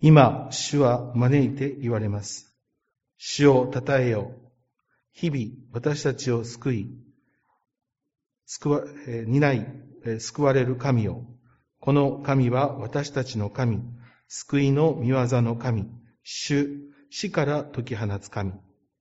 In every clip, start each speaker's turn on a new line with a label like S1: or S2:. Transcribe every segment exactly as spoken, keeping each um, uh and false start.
S1: 今、主は招いて言われます。主を称えよ。日々、私たちを救い、救わ、えー、担い、えー、救われる神よ。この神は私たちの神、救いの御業の神、主、死から解き放つ神。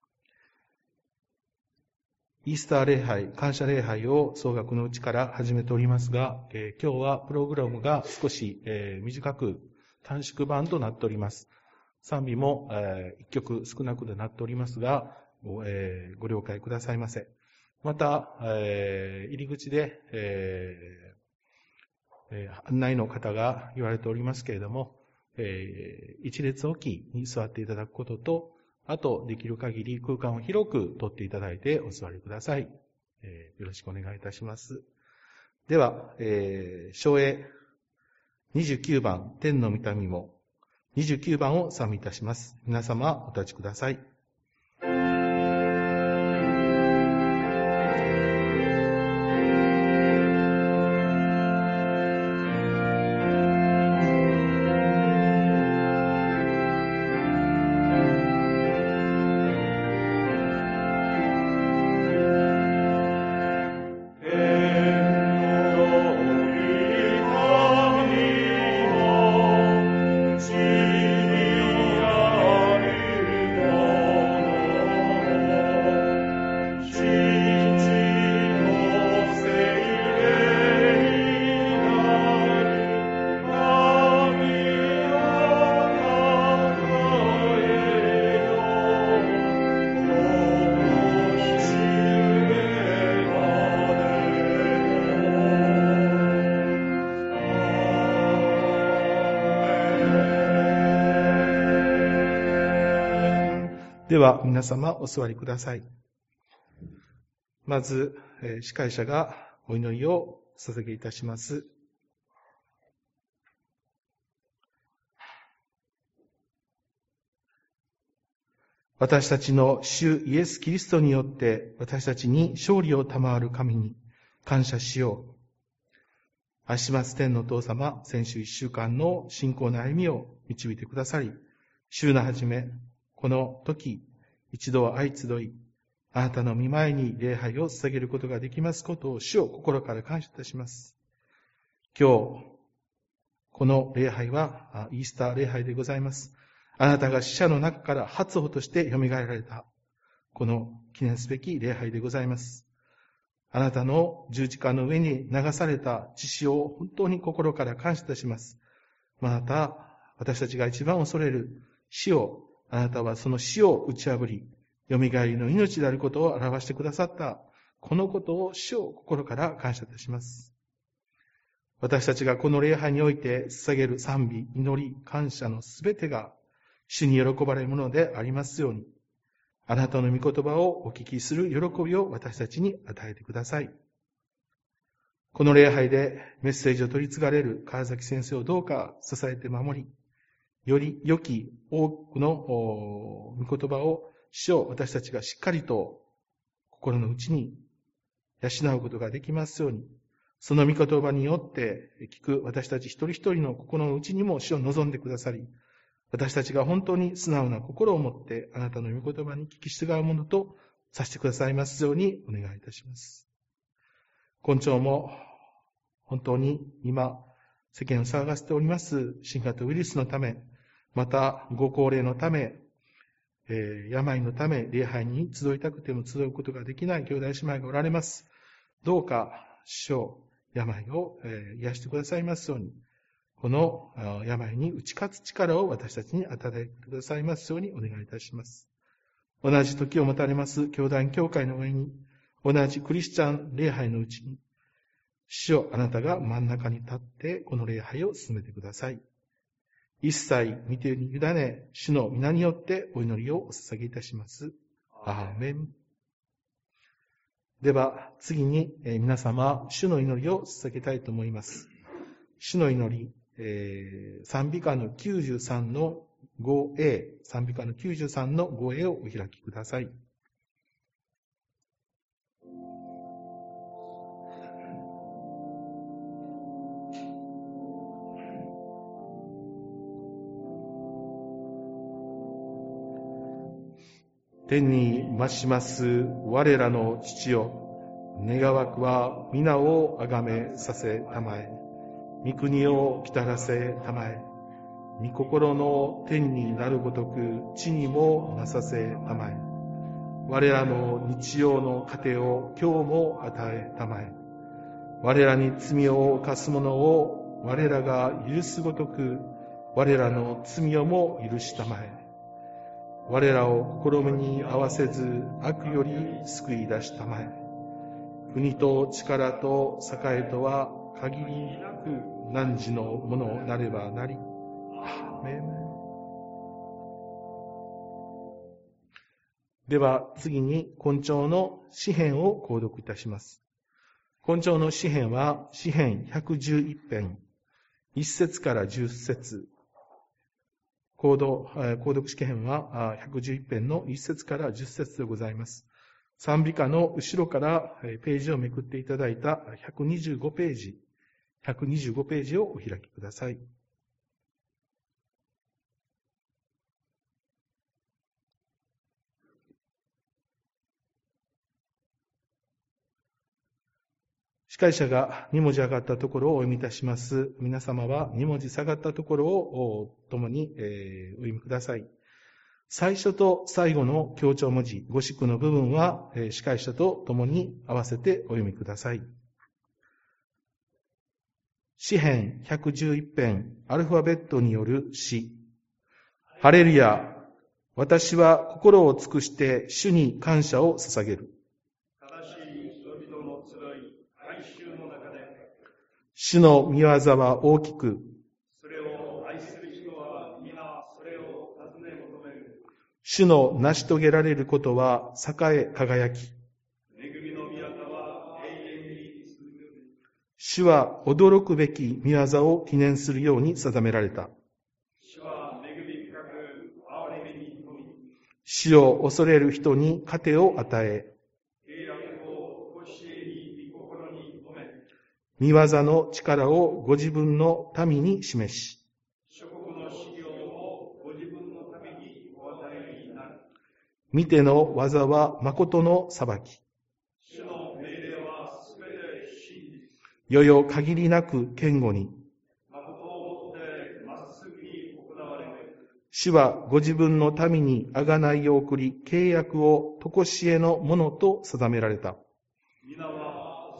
S1: イースター礼拝、感謝礼拝を総額のうちから始めておりますが、えー、今日はプログラムが少し、えー、短く短縮版となっております。賛美も、えー、一曲少なくなっておりますが、ご、えー、ご了解くださいませ。また、えー、入り口で、えーえー、案内の方が言われておりますけれども、えー、一列置きに座っていただくことと、あと、できる限り空間を広く取っていただいてお座りください。えー、よろしくお願いいたします。では、えー、唱詠にじゅうきゅうばん、天の御民も、にじゅうきゅうばんを賛美いたします。皆様、お立ちください。では、皆様お座りください。まず、えー、司会者がお祈りを捧げいたします。私たちの主イエス・キリストによって私たちに勝利を賜る神に感謝しよう。足松天のお父様、先週一週間の信仰の歩みを導いてくださり、週の初め、この時、一度は相集い、あなたの御前に礼拝を捧げることができますことを主を心から感謝いたします。今日、この礼拝はイースター礼拝でございます。あなたが死者の中から初歩として蘇られた、この記念すべき礼拝でございます。あなたの十字架の上に流された血潮を本当に心から感謝いたします。また、私たちが一番恐れる死を、あなたはその死を打ち破り、蘇りの命であることを表してくださった、このことを主を心から感謝いたします。私たちがこの礼拝において捧げる賛美、祈り、感謝のすべてが主に喜ばれるものでありますように、あなたの御言葉をお聞きする喜びを私たちに与えてください。この礼拝でメッセージを取り継がれる川崎先生をどうか支えて守り、より良き多くの御言葉を主を私たちがしっかりと心の内に養うことができますように、その御言葉によって聞く私たち一人一人の心の内にも主を望んでくださり、私たちが本当に素直な心を持ってあなたの御言葉に聞き従うものとさせてくださいますようにお願いいたします。今朝も本当に今世間を騒がせております新型ウイルスのため、またご高齢のため、えー、病のため礼拝に集いたくても集うことができない兄弟姉妹がおられます。どうか主を病を、えー、癒してくださいますように、この病に打ち勝つ力を私たちに与えてくださいますようにお願いいたします。同じ時を持たれます兄弟教会の上に、同じクリスチャン礼拝のうちに、主よあなたが真ん中に立ってこの礼拝を進めてください。一切御手に委ね、主の皆によってお祈りをお捧げいたします。アーメン。では次に皆様、主の祈りを捧げたいと思います。主の祈り、えー、賛美歌のきゅうじゅうさんの ごエー、賛美歌のきゅうじゅうさんの ごエー をお開きください。 天に増します我らの父よ、願わくは皆をあがめさせたまえ。御国を来たらせたまえ。御心の天になるごとく地にもなさせたまえ。我らの日曜の糧を今日も与えたまえ。我らに罪を犯す者を我らが許すごとく我らの罪をも許したまえ。我らを試みに合わせず悪より救い出したまえ。国と力と栄とは限りなく汝のものなればなり。アーメン。では次に今朝の詩編を購読いたします。今朝の詩編は詩編ひゃくじゅういち編、いっ節からじゅっ節。購読、購読詩編はひゃくじゅういち編のいっ節からじゅっ節でございます。賛美歌の後ろからページをめくっていただいたひゃくにじゅうごページ、ひゃくにじゅうごページをお開きください。司会者がに文字上がったところをお読みいたします。皆様はに文字下がったところを共にお読みください。最初と最後の強調文字、語縮の部分は司会者と共に合わせてお読みください。詩編ひゃくじゅういち編、アルファベットによる詩。ハレルヤ、私は心を尽くして主に感謝を捧げる。主の御業は大きく、それを愛する人は皆それを尋ね求める。主の成し遂げられることは栄え輝き、恵みの御業は永遠に続く。主は驚くべき御業を記念するように定められた。主は恵み深く憐れみに富み、主を恐れる人に糧を与え、御業の力をご自分の民に示し、諸国の資料をご自分のためにお与えになる。見ての技は誠の裁き。主の命令はすべて真実。よよ限りなく堅固に。誠をもってまっすぐに行われる。主はご自分の民に贖いを送り、契約を常しえのものと定められた。皆は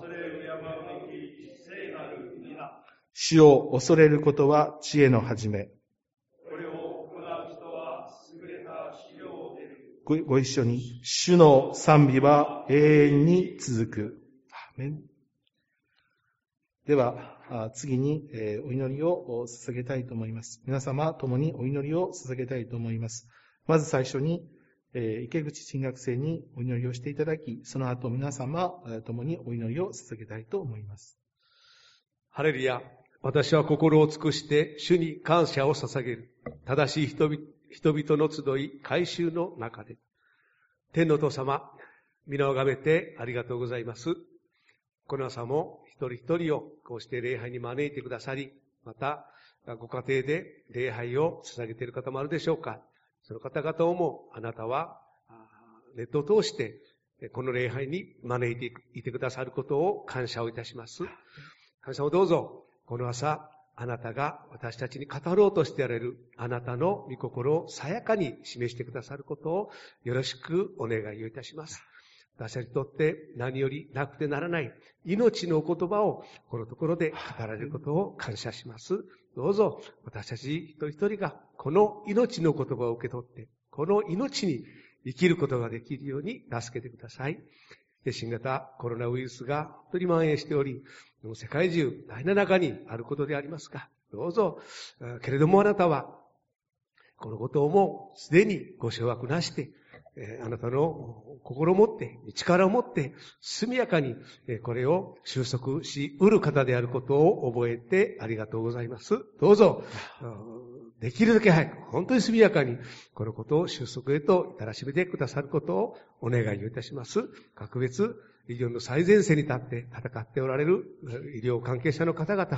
S1: 主を恐れることは知恵の始め。これを行う人は優れた資料を得る。ご, ご一緒に。主の賛美は永遠に続く。アーメン。では、次にお祈りを捧げたいと思います。皆様共にお祈りを捧げたいと思います。まず最初に、池口神学生にお祈りをしていただき、その後皆様共にお祈りを捧げたいと思います。
S2: ハレルヤ。私は心を尽くして主に感謝を捧げる。正しい人々、人々の集い、改宗の中で。天の父様、皆をあがめてありがとうございます。この朝も一人一人をこうして礼拝に招いてくださり、またご家庭で礼拝を捧げている方もあるでしょうか。その方々をもあなたはネットを通してこの礼拝に招いていてくださることを感謝をいたします。感謝をどうぞ。この朝、あなたが私たちに語ろうとしてやれるあなたの御心をさやかに示してくださることをよろしくお願いをいたします。私たちにとって何よりなくてならない命の言葉をこのところで語られることを感謝します。どうぞ私たち一人一人がこの命の言葉を受け取って、この命に生きることができるように助けてください。新型コロナウイルスが本当に蔓延しており、世界中大変な中にあることでありますが、どうぞ、けれどもあなたは、このことをもうすでにご掌握なして、あなたの心を持って、力を持って、速やかにこれを収束し得る方であることを覚えてありがとうございます。どうぞ、できるだけ早く、本当に速やかに、このことを収束へと至らしめてくださることをお願いをいたします。格別、医療の最前線に立って戦っておられる医療関係者の方々、保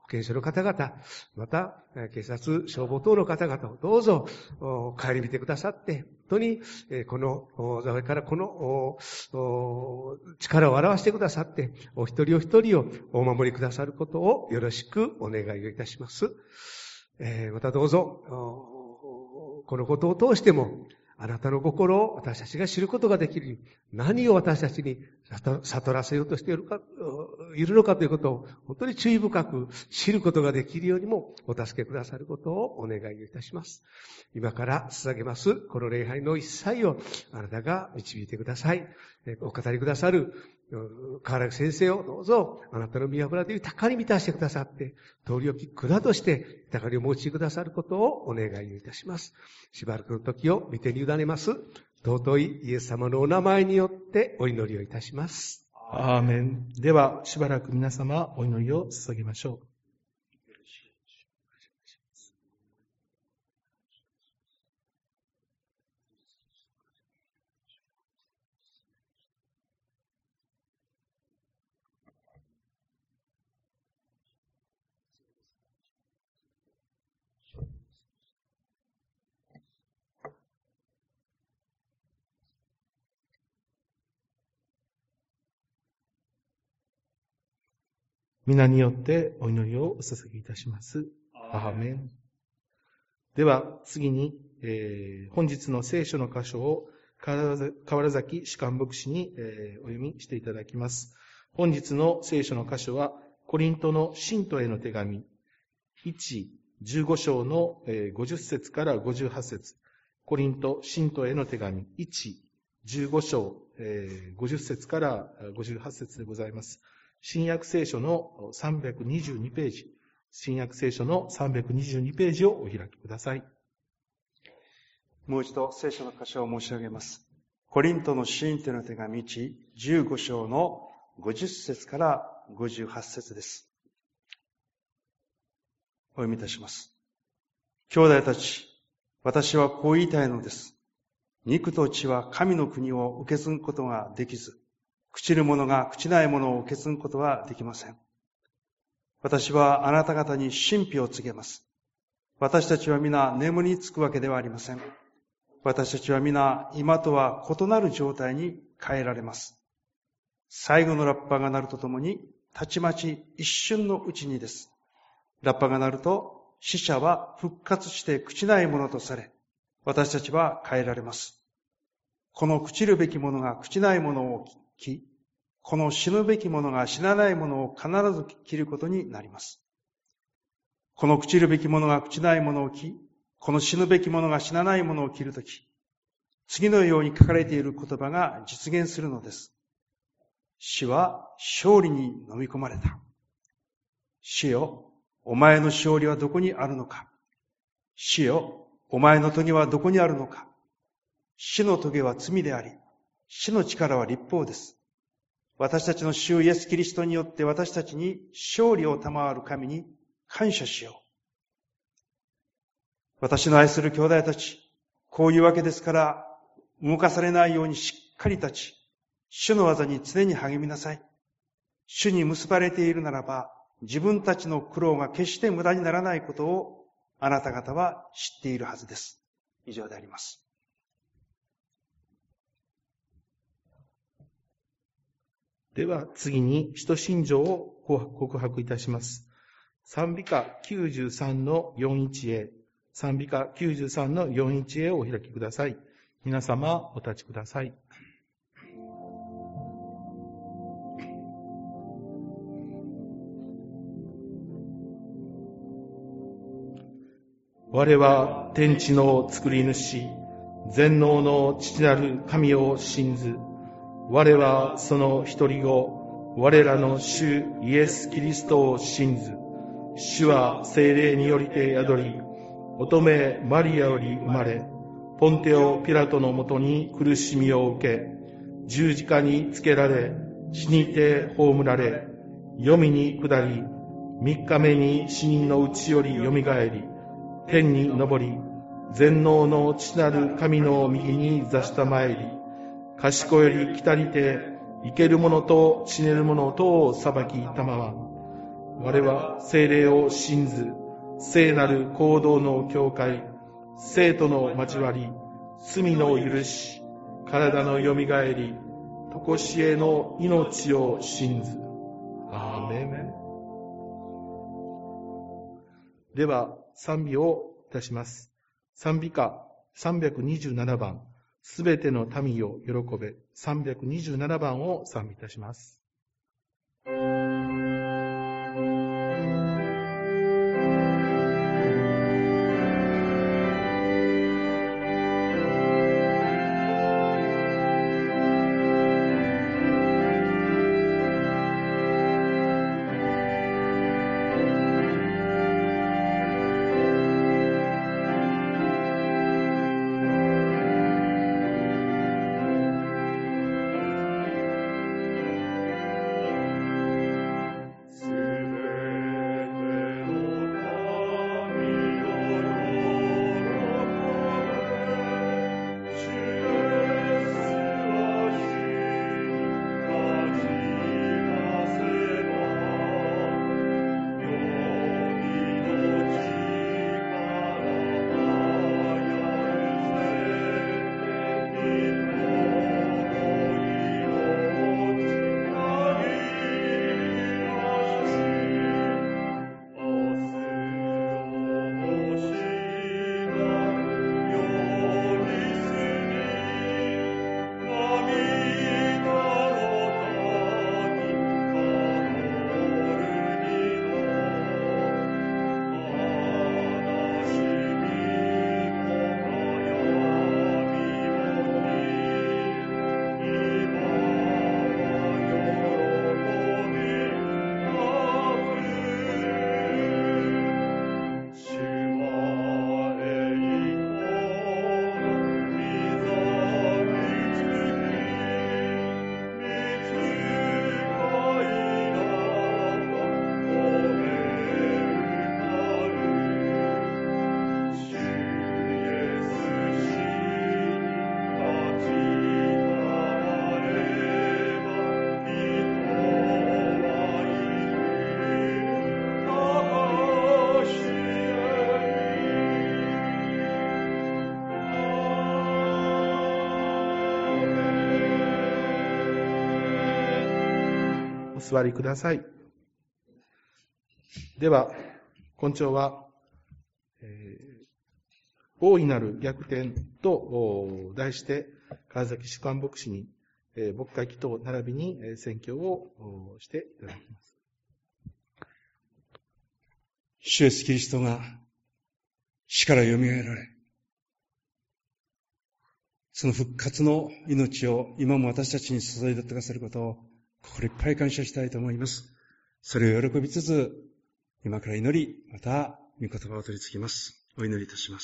S2: 健所の方々、また、警察、消防等の方々をどうぞ、帰り見てくださって、本当に、この、座上からこの、力を表してくださって、お一人お一人をお守りくださることをよろしくお願いをいたします。またどうぞ、このことを通しても、あなたの心を私たちが知ることができる。何を私たちに悟らせようとしているか、いるのかということを本当に注意深く知ることができるようにもお助けくださることをお願いをいたします。今から捧げますこの礼拝の一切をあなたが導いてください。お語りくださる河原先生をどうぞあなたの御油で豊かに満たしてくださって、通り置き管として豊かにお持ちくださることをお願いをいたします。しばらくの時を御手に委ねます。尊いイエス様のお名前によってお祈りをいたします。
S1: アーメン。ではしばらく皆様お祈りを捧げましょう。皆によってお祈りをお捧げいたします。アーメン。では次に、えー、本日の聖書の箇所を河原崎士官牧師に、えー、お読みしていただきます。本日の聖書の箇所はコリントの信徒への手紙いち、じゅうご章のごじゅっ節からごじゅうはち節。コリント信徒への手紙いち、じゅうご章ごじゅっ節からごじゅうはち節でございます。新約聖書のさんびゃくにじゅうにページ、新約聖書のさんびゃくにじゅうにページをお開きください。
S3: もう一度聖書の箇所を申し上げます。コリントの信徒の手紙いち、じゅうご章のごじゅっ節からごじゅうはち節です。お読みいたします。兄弟たち、私はこう言いたいのです。肉と血は神の国を受け継ぐことができず、朽ちるものが朽ちないものを受け継ぐことはできません。私はあなた方に神秘を告げます。私たちは皆眠りにつくわけではありません。私たちは皆今とは異なる状態に変えられます。最後のラッパが鳴るとともに、たちまち一瞬のうちにです。ラッパが鳴ると死者は復活して朽ちないものとされ、私たちは変えられます。この朽ちるべきものが朽ちないものをき、この死ぬべきものが死なないものを必ず切ることになります。この朽ちるべきものが朽ちないものをき、この死ぬべきものが死なないものを切るとき、次のように書かれている言葉が実現するのです。死は勝利に飲み込まれた。死よ、お前の勝利はどこにあるのか。死よ、お前の棘はどこにあるのか。死の棘は罪であり、死の力は律法です。私たちの主イエスキリストによって私たちに勝利を賜る神に感謝しよう。私の愛する兄弟たち、こういうわけですから、動かされないようにしっかり立ち、主の技に常に励みなさい。主に結ばれているならば、自分たちの苦労が決して無駄にならないことをあなた方は知っているはずです。以上であります。
S1: では次に使徒信条を告白いたします。賛美歌きゅうじゅうさんのよんじゅういちエー、賛美歌きゅうじゅうさんのよんじゅういちエーをお開きください。皆様お立ちください。我は天地の作り主、全能の父なる神を信ず。我はその一人子、我らの主イエス・キリストを信ず。主は聖霊によりて宿り、乙女マリアより生まれ、ポンテオ・ピラトのもとに苦しみを受け、十字架につけられ、死にて葬られ、黄泉に下り、三日目に死人のうちよりよみがえり、天に昇り、全能の父なる神の右に座したまえり、賢より来たりて、生ける者と死ねる者とを裁きたまわ。 我は聖霊を信ず、聖なる行動の教会、聖との交わり、罪の許し、体のよみがえり、とこしえの命を信ず。アーメン。では、賛美をいたします。賛美歌さんびゃくにじゅうななばん、すべての民よ喜べ、さんびゃくにじゅうななばんを賛美いたします。お座りください。では、今朝は、えー、大いなる逆転と題して、川崎主幹牧師に、えー、牧会祈祷並びに、えー、宣教をしていただきます。
S3: 主イエスキリストが死からよみがえられ、その復活の命を今も私たちに注いでくださることを心いっぱい感謝したいと思います。それを喜びつつ、今から祈り、また御言葉を取り次ぎます。お祈りいたします。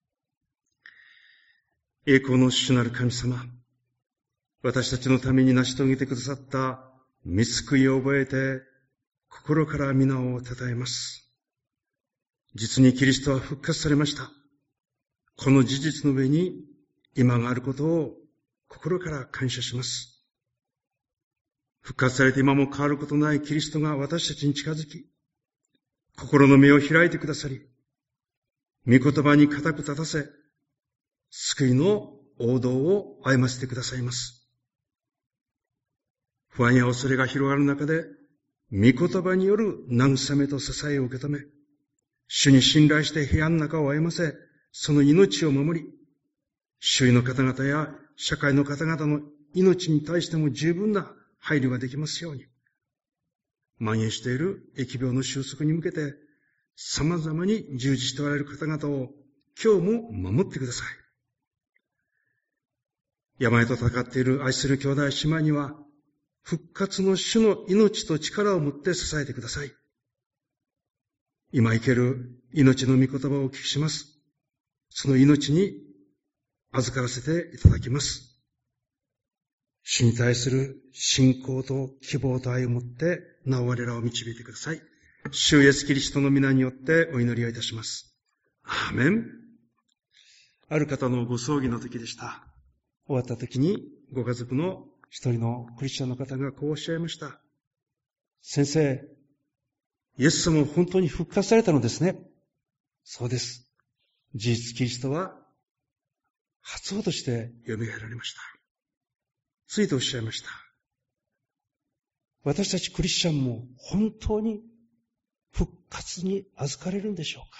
S3: 栄光の主なる神様、私たちのために成し遂げてくださった御救いを覚えて、心から皆を称えます。実にキリストは復活されました。この事実の上に今があることを心から感謝します。復活されて今も変わることないキリストが私たちに近づき、心の目を開いてくださり、御言葉に固く立たせ、救いの王道を歩ませてくださいます。不安や恐れが広がる中で、御言葉による慰めと支えを受け止め、主に信頼して平安の中を歩ませ、その命を守り、周囲の方々や社会の方々の命に対しても十分な配慮ができますように、蔓延している疫病の収束に向けて、様々に従事しておられる方々を今日も守ってください。病と戦っている愛する兄弟姉妹には、復活の主の命と力を持って支えてください。今生ける命の御言葉をお聞きします。その命に預からせていただきます。主に対する信仰と希望と愛を持って、なお我らを導いてください。主イエスキリストの皆によってお祈りをいたします。アーメン。ある方のご葬儀の時でした。終わった時に、ご家族の一人のクリスチャンの方がこうおっしゃいました。先生、 イエス様は本当に復活されたのですね。そうです。事実キリストは初歩として蘇られました。ついておっしゃいました。私たちクリスチャンも本当に復活に預かれるんでしょうか。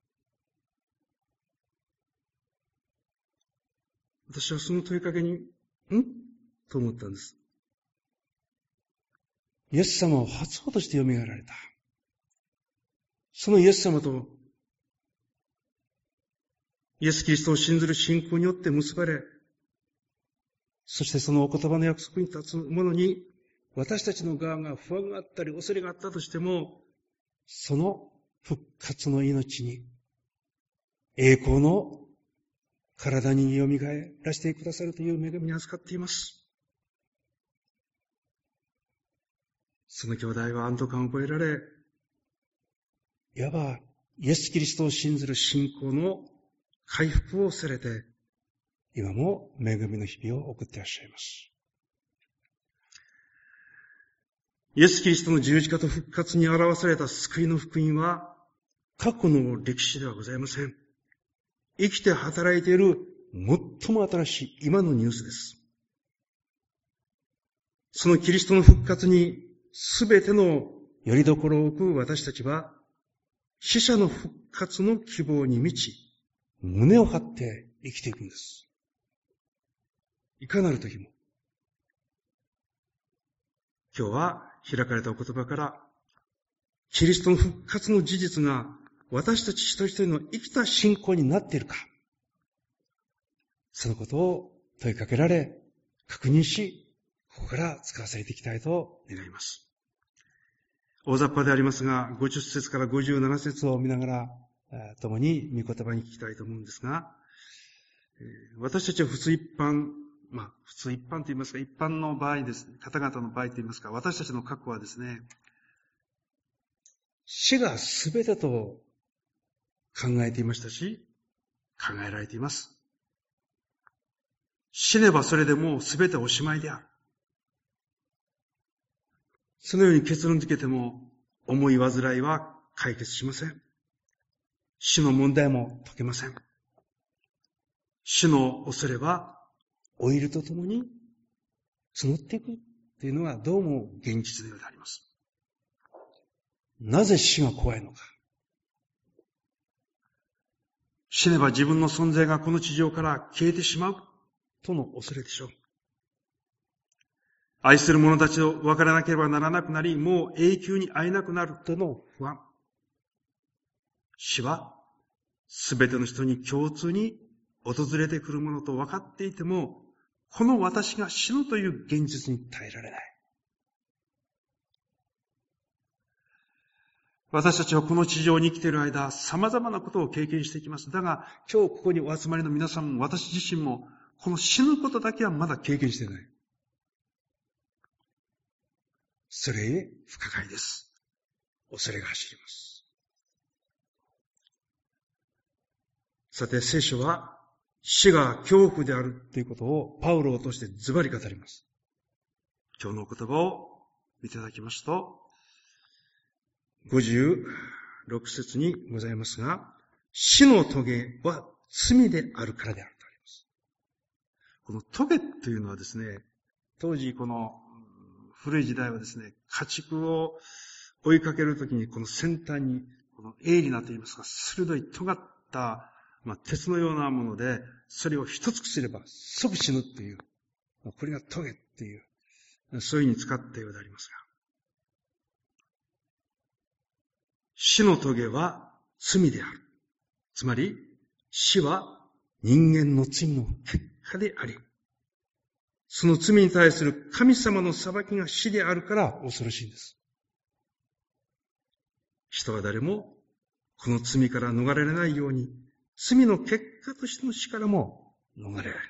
S3: 私はその問いかけに、んと思ったんです。イエス様は初歩として蘇られた。そのイエス様とイエス・キリストを信ずる信仰によって結ばれ、そしてそのお言葉の約束に立つ者に、私たちの側が不安があったり恐れがあったとしても、その復活の命に、栄光の体によみがえらせてくださるという恵みに預かっています。その兄弟は安堵感を覚えられ、いわばイエス・キリストを信ずる信仰の回復をされて、今も恵みの日々を送っていらっしゃいます。イエス・キリストの十字架と復活に表された救いの福音は、過去の歴史ではございません。生きて働いている最も新しい今のニュースです。そのキリストの復活にすべての拠り所を置く私たちは、死者の復活の希望に満ち、胸を張って生きていくんです。いかなる時も。今日は開かれたお言葉から、キリストの復活の事実が私たち一人一人の生きた信仰になっているか、そのことを問いかけられ、確認し、ここから使わせていきたいと願います。大雑把でありますが、ごじゅっ節からごじゅうなな節を見ながら、共に御言葉に聞きたいと思うんですが、私たちは普通一般、まあ、普通一般と言いますか、一般の場合ですね、方々の場合と言いますか、私たちの過去はですね、死が全てと考えていましたし、考えられています。死ねばそれでもう全ておしまいである。そのように結論付けても、重い煩いは解決しません。死の問題も解けません。死の恐れは、老いるとともに募っていくというのはどうも現実のようであります。なぜ死が怖いのか。死ねば自分の存在がこの地上から消えてしまうとの恐れでしょう。愛する者たちと別れなければならなくなり、もう永久に会えなくなるとの不安。死はすべての人に共通に訪れてくるものと分かっていても、この私が死ぬという現実に耐えられない。私たちはこの地上に生きている間、様々なことを経験していきます。だが、今日ここにお集まりの皆さんも、私自身も、この死ぬことだけはまだ経験していない。それゆえ不可解です。恐れが走ります。さて、聖書は死が恐怖であるということをパウロを通してズバリ語ります。今日の言葉を見ていただきますと、ごじゅうろく節にございますが、死の棘は罪であるからであるとあります。この棘というのはですね、当時この古い時代はですね、家畜を追いかけるときにこの先端にこの鋭利なと言いますか、鋭い尖った、まあ、鉄のようなもので、それを一つくすれば即死ぬという、これが棘っていう、そういうふうに使ったようでありますが、死の棘は罪である。つまり、死は人間の罪の結果であり、その罪に対する神様の裁きが死であるから恐ろしいんです。人は誰もこの罪から逃れられないように、罪の結果としての死からも逃れられない。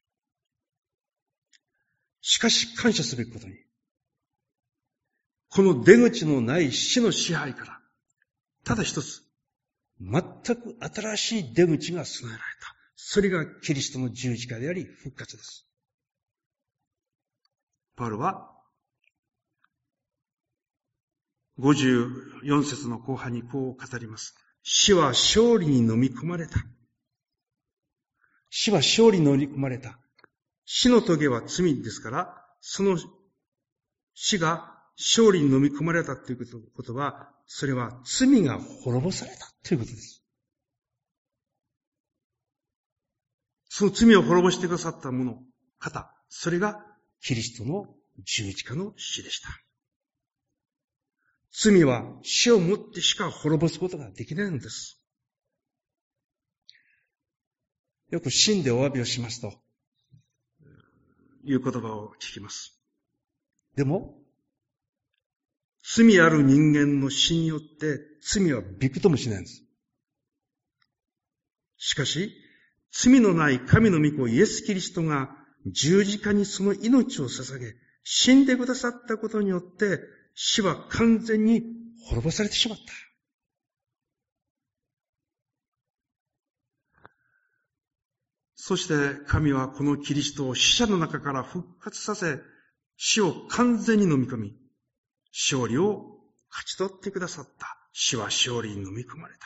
S3: しかし感謝すべきことに、この出口のない死の支配から、ただ一つ、全く新しい出口が備えられた。それがキリストの十字架であり、復活です。パウロは、 ごじゅうよん節の後半にこう語ります。死は勝利に飲み込まれた。死は勝利に飲み込まれた。死の棘は罪ですから、その死が勝利に飲み込まれたということは、それは罪が滅ぼされたということです。その罪を滅ぼしてくださった者、方、それがキリストの十字架の死でした。罪は死をもってしか滅ぼすことができないのです。よく死んでお詫びをしますという言葉を聞きます。でも、罪ある人間の死によって罪はびくともしないんです。しかし、罪のない神の御子イエス・キリストが十字架にその命を捧げ、死んでくださったことによって、死は完全に滅ぼされてしまった。そして神はこのキリストを死者の中から復活させ、死を完全に飲み込み、勝利を勝ち取ってくださった。死は勝利に飲み込まれた。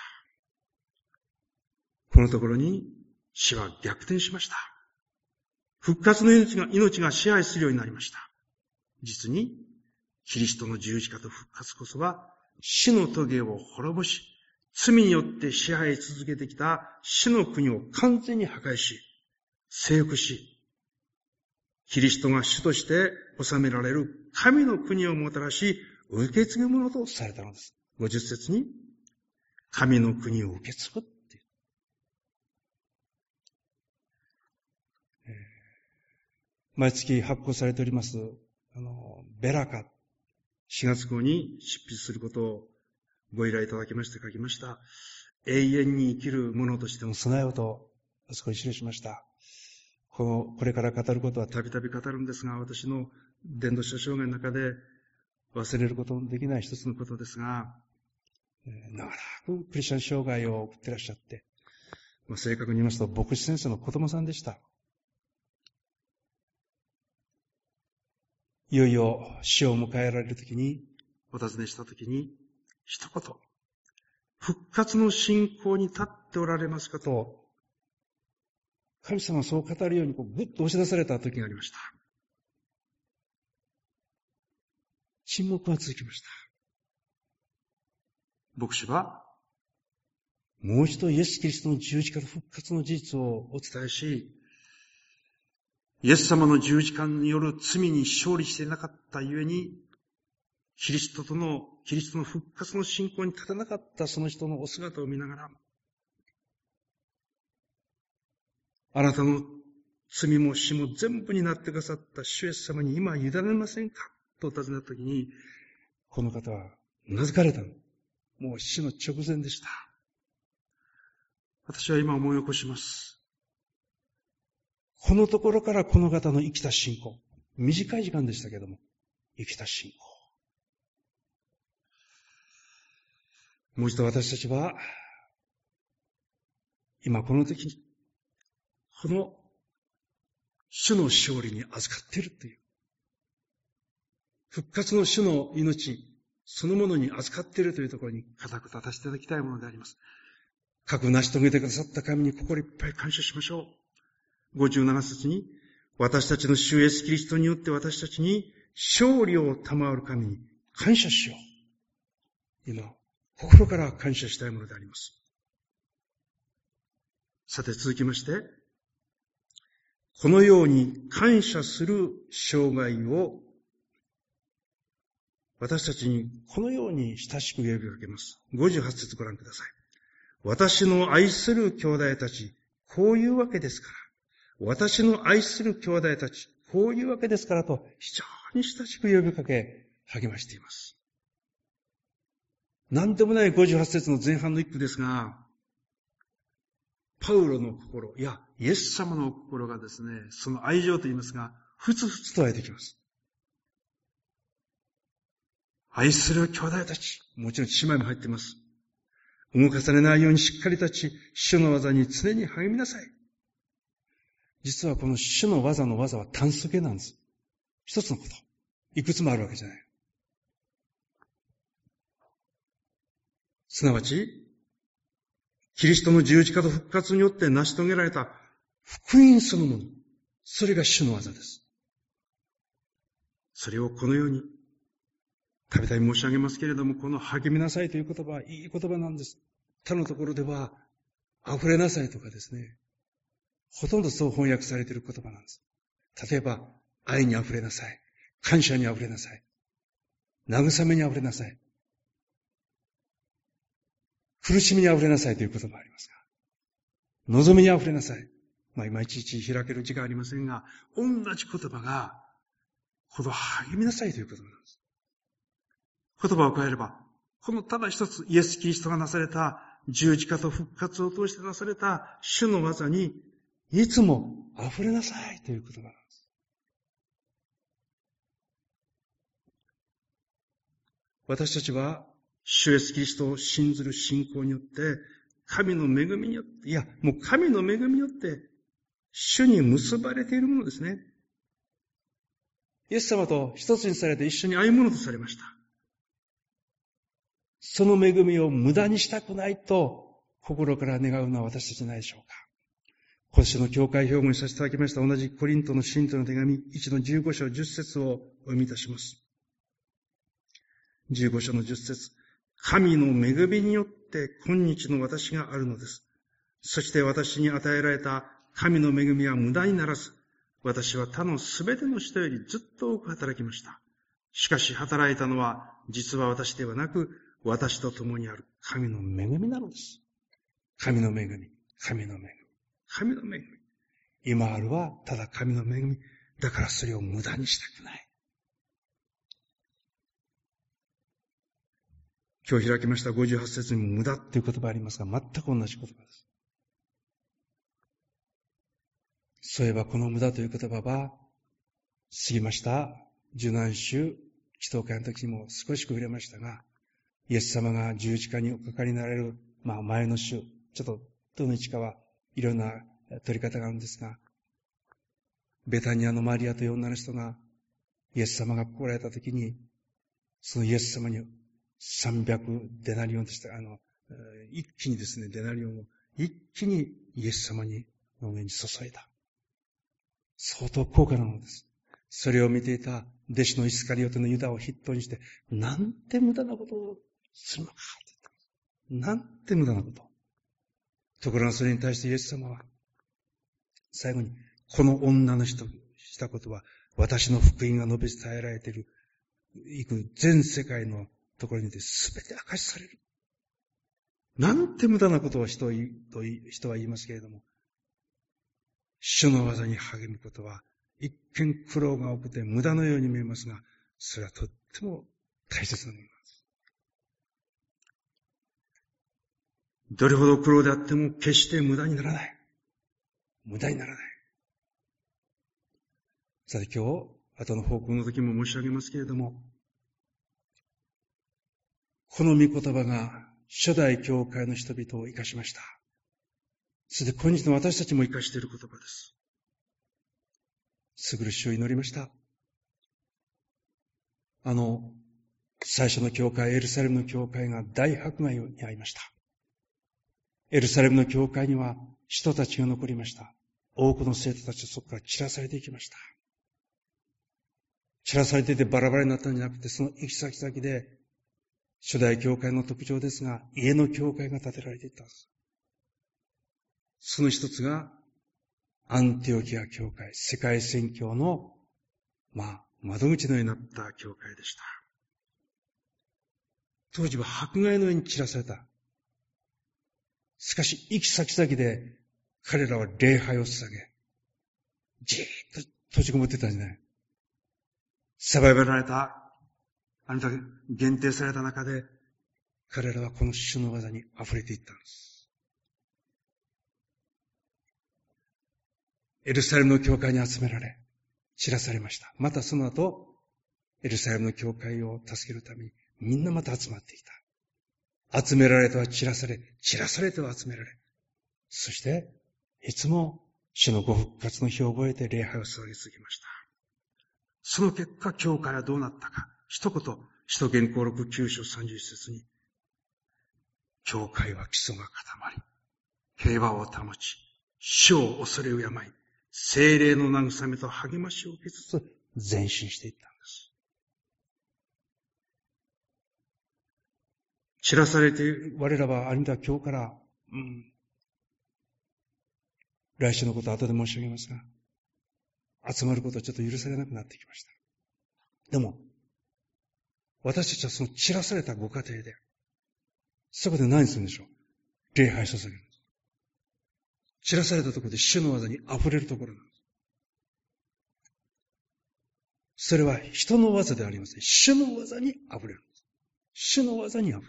S3: このところに死は逆転しました。復活の命が、命が支配するようになりました。実に、キリストの十字架と復活こそは、死の棘を滅ぼし、罪によって支配し続けてきた死の国を完全に破壊し、征服し、キリストが主として治められる神の国をもたらし、受け継ぐものとされたのです。ごじゅっ節に、神の国を受け継ぐっていう。毎月発行されております、あの、ベラカ、しがつ号に執筆することをご依頼いただきまして書きました。永遠に生きる者としての備えをと、そこに記しました。この、これから語ることはたびたび語るんですが、私の伝道者生涯の中で忘れることのできない一つのことですが、長らくクリスチャン生涯を送っていらっしゃって、まあ、正確に言いますと牧師先生の子供さんでした。いよいよ死を迎えられるときに、お尋ねしたときに、一言、復活の信仰に立っておられますかと、神様はそう語るようにこうぐっと押し出された時がありました。沈黙が続きました。牧師は、もう一度イエス・キリストの十字架と復活の事実をお伝えし、イエス様の十字架による罪に勝利していなかったゆえに、キリストとの、キリストの復活の信仰に立たなかったその人のお姿を見ながら、あなたの罪も死も全部になってくださった主イエス様に今委ねませんかと尋ねたときに、この方は頷かれたの。もう死の直前でした。私は今思い起こします。このところからこの方の生きた信仰、短い時間でしたけども、生きた信仰。もう一度私たちは、今この時に、この主の勝利に預かっているという、復活の主の命そのものに預かっているというところに固く立たせていただきたいものであります。かく成し遂げてくださった神に心いっぱい感謝しましょう。ごじゅうなな節に、私たちの主イエスキリストによって私たちに勝利を賜る神に感謝しよう。今、心から感謝したいものであります。さて続きまして、このように感謝する生涯を私たちにこのように親しく呼びかけます。ごじゅうはち節ご覧ください。私の愛する兄弟たち、こういうわけですから。私の愛する兄弟たち、こういうわけですからと非常に親しく呼びかけ励ましています。何でもないごじゅうはち節の前半の一句ですが、パウロの心、いや、イエス様の心がですね、その愛情と言いますが、ふつふつと湧いてきます。愛する兄弟たち、もちろん姉妹も入っています。動かされないようにしっかり立ち、主の技に常に励みなさい。実はこの主の技の技は単数形なんです。一つのこと。いくつもあるわけじゃない。 すなわち、キリストの十字架と復活によって成し遂げられた福音そのもの。それが主の技です。それをこのように、たびたび申し上げますけれども、この励みなさいという言葉はいい言葉なんです。他のところでは、溢れなさいとかですね、ほとんどそう翻訳されている言葉なんです。例えば、愛に溢れなさい。感謝に溢れなさい。慰めに溢れなさい。苦しみに溢れなさいということもありますが、望みに溢れなさい。まあ、今いちいち開ける時間ありませんが、同じ言葉が、この励みなさいという言葉なんです。言葉を変えれば、このただ一つ、イエス・キリストがなされた十字架と復活を通してなされた主の技に、いつも溢れなさいという言葉なんです。私たちは、主イエス・キリストを信ずる信仰によって、神の恵みによって、いや、もう神の恵みによって、主に結ばれているものですね。イエス様と一つにされて一緒に歩むものとされました。その恵みを無駄にしたくないと心から願うのは私たちじゃないでしょうか。今週の教会標語にさせていただきました同じコリントの信徒の手紙いちのじゅうご章じゅっ節をお読みいたします。じゅうご章のじゅっ節。神の恵みによって今日の私があるのです。そして私に与えられた神の恵みは無駄にならず、私は他のすべての人よりずっと多く働きました。しかし働いたのは実は私ではなく、私と共にある神の恵みなのです。神の恵み、神の恵み、神の恵み。今あるはただ神の恵み。だからそれを無駄にしたくない。今日開きましたごじゅうはち節にも無駄っていう言葉ありますが、全く同じ言葉です。そういえばこの無駄という言葉は、過ぎました受難週、祈祷会の時にも少し触れましたが、イエス様が十字架におかかりになられる、まあ前の週、ちょっとどの日かはいろんな取り方があるんですが、ベタニアのマリアという女の人がイエス様が来られた時に、そのイエス様にさんびゃくデナリオンとして、あの、一気にですね、デナリオンを一気にイエス様にの上に注いだ。相当高価なものです。それを見ていた弟子のイスカリオテのユダを筆頭にして、なんて無駄なことをするのかって言った。なんて無駄なこと。ところがそれに対してイエス様は、最後に、この女の人したことは、私の福音が述べ伝えられている、いく全世界のところにて全て明かしされる。なんて無駄なことを人は言いますけれども、主の技に励むことは、一見苦労が多くて無駄のように見えますが、それはとっても大切なものです。どれほど苦労であっても決して無駄にならない。無駄にならない。さて今日、後の報告の時も申し上げますけれども、この御言葉が初代教会の人々を生かしました。それで今日の私たちも生かしている言葉です。すぐる主を祈りました。あの、最初の教会、エルサレムの教会が大迫害に遭いました。エルサレムの教会には人たちが残りました。多くの生徒たちはそこから散らされていきました。散らされていてバラバラになったんじゃなくて、その行き先々で、初代教会の特徴ですが、家の教会が建てられていったんです。その一つが、アンティオキア教会、世界宣教の、まあ、窓口のようになった教会でした。当時は迫害のように散らされた。しかし、行き先々で、彼らは礼拝を捧げ、じーっと閉じこもってたんじゃない。狭められた、あなたが限定された中で、彼らはこの主の技に溢れていったんです。エルサレムの教会に集められ、散らされました。またその後、エルサレムの教会を助けるために、みんなまた集まってきた。集められては散らされ、散らされては集められ、そして、いつも主のご復活の日を覚えて礼拝を捧げ続けました。その結果、教会はどうなったか。一言、使徒言行録きゅう章さんじゅういち節に、 教会は基礎が固まり、平和を保ち、主を恐れ敬い、聖霊の慰めと励ましを受けつつ前進していったんです。散らされている我らは、あるいは今日から、うん、来週のことは後で申し上げますが、集まることはちょっと許されなくなってきました。でも、私たちはその散らされたご家庭で、そこで何するんでしょう？礼拝捧げるんです。散らされたところで主の技に溢れるところなんです。それは人の技ではありません。主の技に溢れるんです。主の技に溢れる。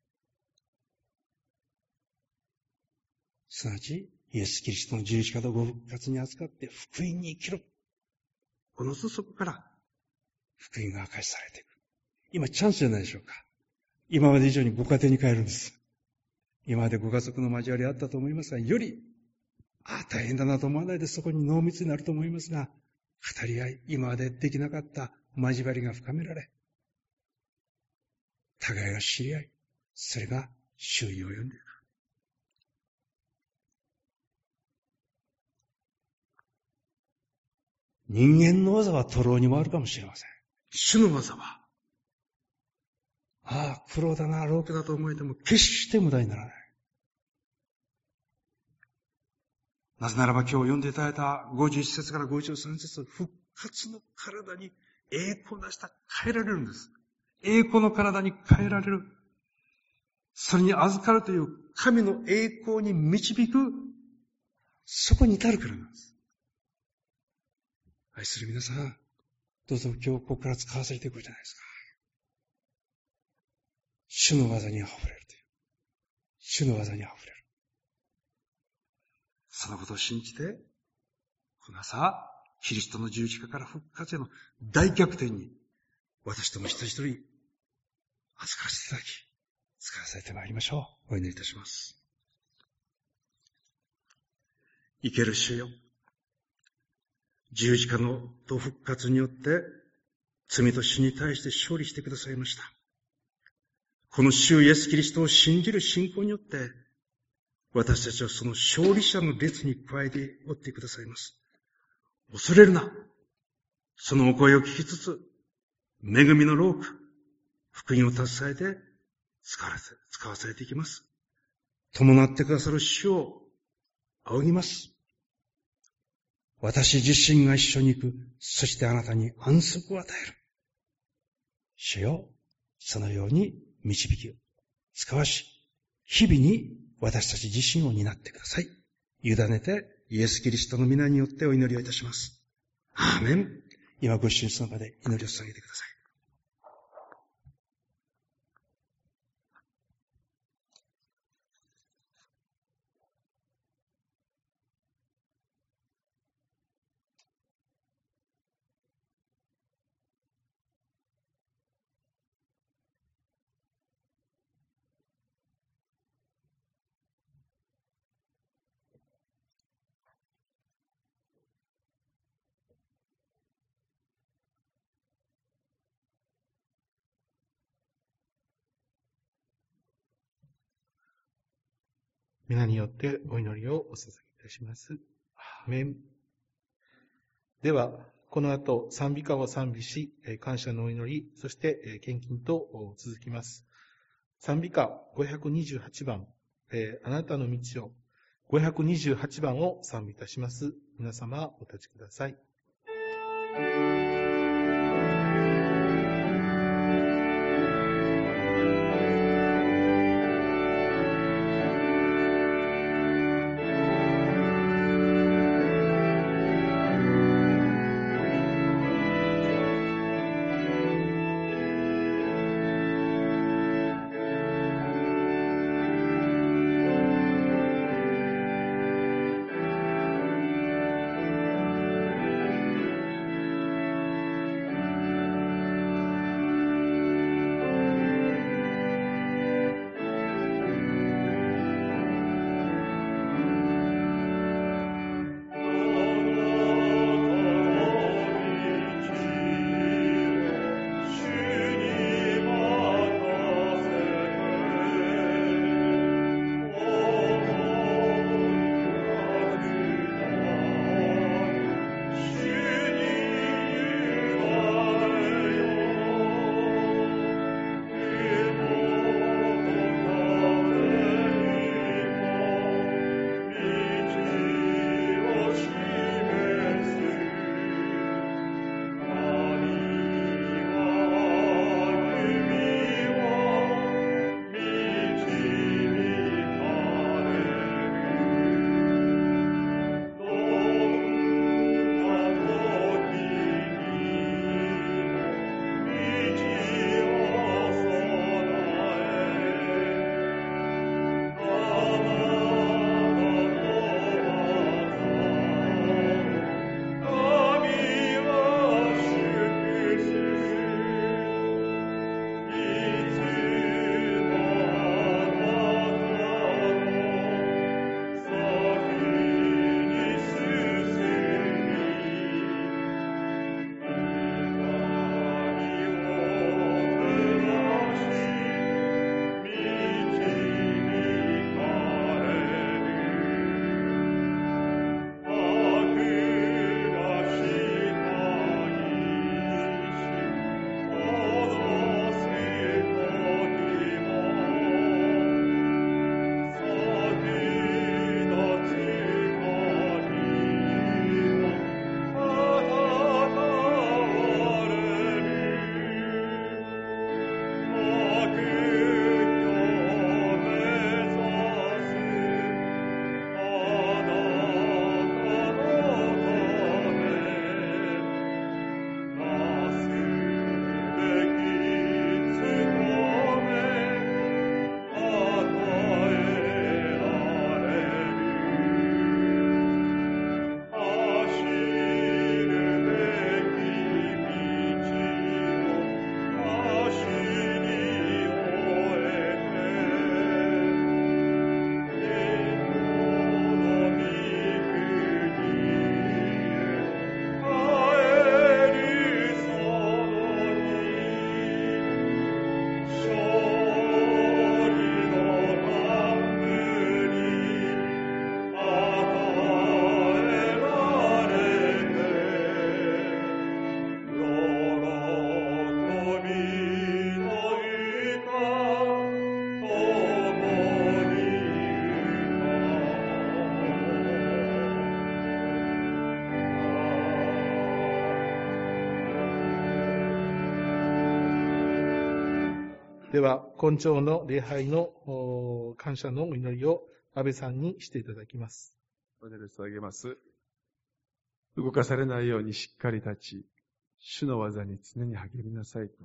S3: すなわち、イエス・キリストの十字架とご復活に預かって福音に生きる。このそこから福音が明かしされていく。今チャンスじゃないでしょうか。今まで以上にご家庭に帰るんです。今までご家族の交わりあったと思いますが、より、ああ、大変だなと思わないでそこに濃密になると思いますが、語り合い、今までできなかった交わりが深められ、互いが知り合い、それが周囲を呼んでいく。人間の技は徒労にもあるかもしれません。主の技は、ああ、苦労だな、労苦だと思えても決して無駄にならない。なぜならば今日読んでいただいたごじゅういち節からごじゅうさん節、復活の体に栄光を出した変えられるんです。栄光の体に変えられる。それに預かるという神の栄光に導く、そこに至るからなんです。愛する皆さん、どうぞ今日ここから使わされていくじゃないですか。主の技に溢れるという。主の技に溢れる。そのことを信じて、この朝、キリストの十字架から復活への大逆転に、私とも一人一人、預からせていただき、使わせてまいりましょう。お祈りいたします。生ける主よ。十字架のと復活によって、罪と死に対して勝利してくださいました。この主イエスキリストを信じる信仰によって、私たちはその勝利者の列に加えておってくださいます。恐れるな。そのお声を聞きつつ、恵みのローク、福音を携えて使わせ、使わされていきます。伴ってくださる主を仰ぎます。私自身が一緒に行く、そしてあなたに安息を与える。主よ、そのように導き、使わし、日々に私たち自身を担ってください。委ねて、イエス・キリストの皆によってお祈りをいたします。アーメン。今ご一緒にその場で祈りを捧げてください。
S1: 皆によってお祈りをお捧げいたします。アーメン。では、この後、賛美歌を賛美し、感謝のお祈り、そして献金と続きます。賛美歌ごひゃくにじゅうはちばん、あなたの道を、ごひゃくにじゅうはちばんを賛美いたします。皆様、お立ちください。 では、今朝の礼拝の感謝のお祈りを安倍さんにしていただきます。
S4: お祈りを捧げます。動かされないようにしっかり立ち、主の技に常に励みなさいと。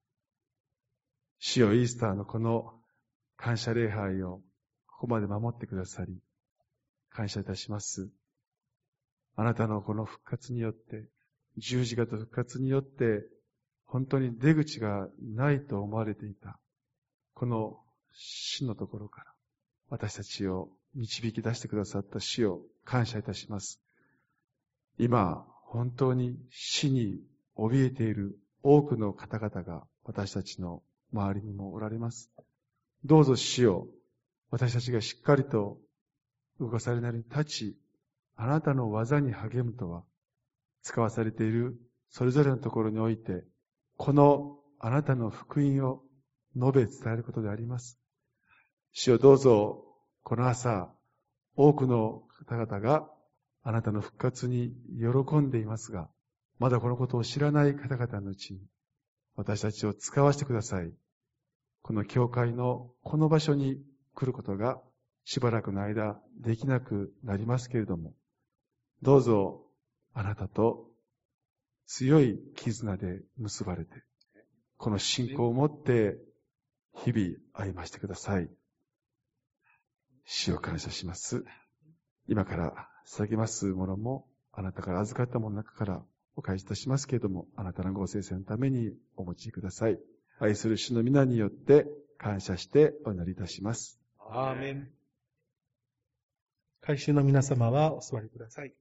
S4: 主よ、イースターのこの感謝礼拝をここまで守ってくださり、感謝いたします。あなたのこの復活によって、十字架と復活によって、本当に出口がないと思われていた、この死のところから、私たちを導き出してくださった主を感謝いたします。今、本当に死に怯えている多くの方々が私たちの周りにもおられます。どうぞ主よ、私たちがしっかりと動かされないように立ち、あなたの技に励むとは、使わされているそれぞれのところにおいて、このあなたの福音を述べ伝えることであります。主よ、どうぞこの朝、多くの方々があなたの復活に喜んでいますが、まだこのことを知らない方々のうちに、私たちを使わせてください。この教会のこの場所に来ることがしばらくの間できなくなりますけれども、どうぞあなたと強い絆で結ばれて、この信仰を持って日々歩ましてください。主を感謝します。今から捧げますものも、あなたから預かったものの中からお返しいたしますけれども、あなたのご聖戦のためにお持ちください。愛する主の皆によって感謝してお祈りいたします。
S1: アーメン。改宗の皆様はお座りください。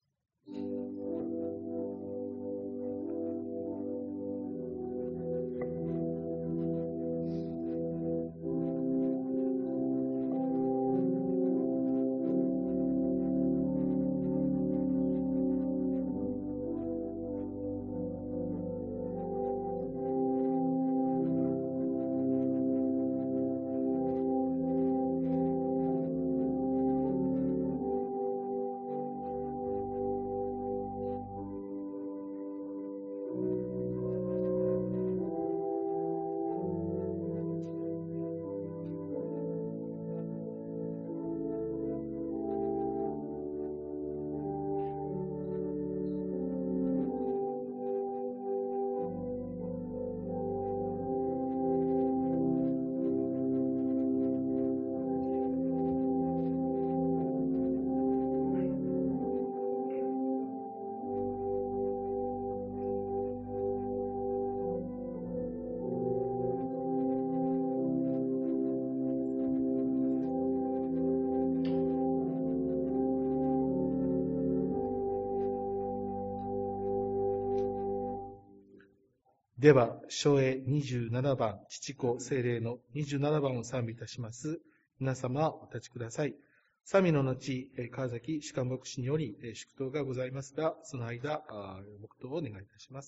S1: では、唱詠にじゅうななばん、父子聖霊のにじゅうななばんを賛美いたします。皆様、お立ちください。賛美の後、川崎主幹牧師により祝祷がございますが、その間、黙祷をお願いいたします。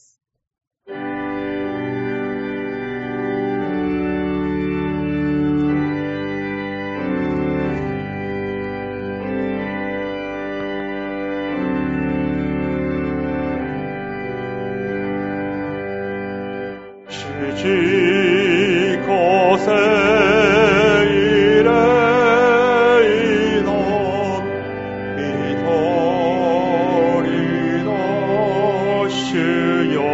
S3: 父子聖霊の一人の主よ、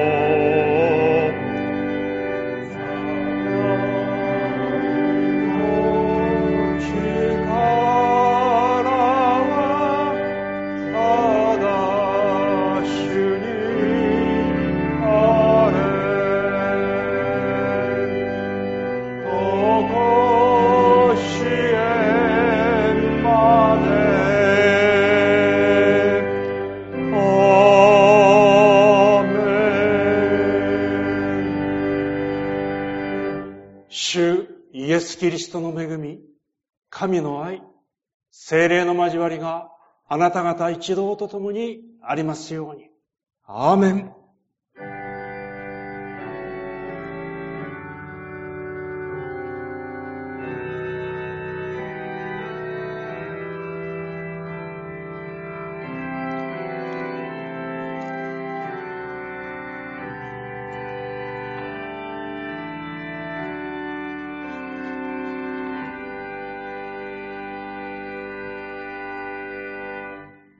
S3: イエス・キリストの恵み、神の愛、聖霊の交わりがあなた方一同と共にありますように。アーメン。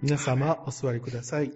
S1: 皆様お座りください。